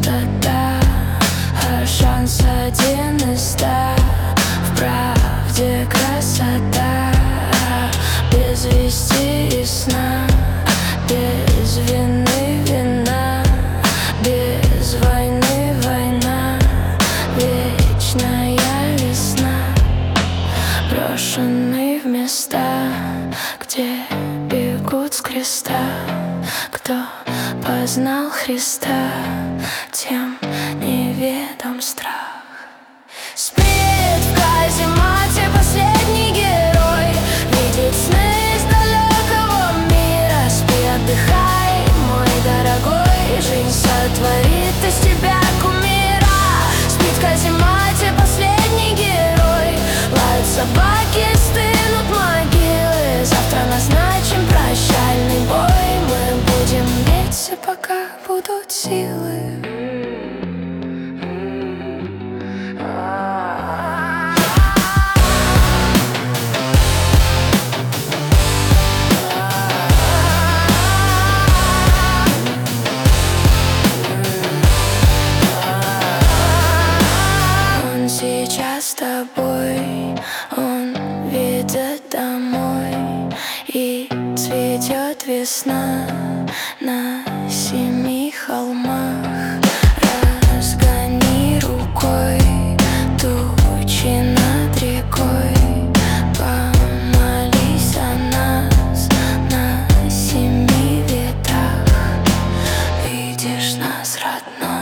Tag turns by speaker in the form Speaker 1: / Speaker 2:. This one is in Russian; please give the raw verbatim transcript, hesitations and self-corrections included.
Speaker 1: красота, а шанс один из ста. В правде красота, без вести и сна, без вины вина, без войны война, вечная весна. Брошенные в места, где бегут с креста. Кто познал Христа, тем неведом страх. Спит в каземате последний герой, видит сны из далекого мира. Спи, отдыхай, мой дорогой, жизнь сотворит из тебя кумира. Спит в каземате последний герой, лают собаки, стынут могилы. Завтра назначим прощальный бой, мы будем биться, пока будут силы. Он сейчас с тобой, он ведет домой, и цветет весна на семи холмах. Разгони рукой тучи над рекой, помолись о нас на семи ветрах. Видишь нас, родной?